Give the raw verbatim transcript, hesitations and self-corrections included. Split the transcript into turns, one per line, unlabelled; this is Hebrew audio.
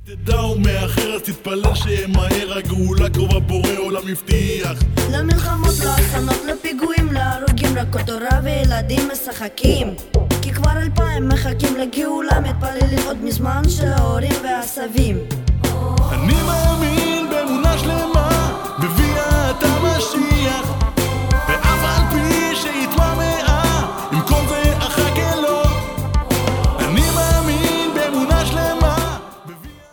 תדע ומאחר אז תתפלל שמהר הגאולה קרובה בורא עולם הבטיח.
למלחמות, לאסונות, לפיגועים, להרוגים, רק תורה וילדים משחקים, כי כבר אלפיים מחכים לגאולה, מתפללים עוד מזמן של ההורים והסבים.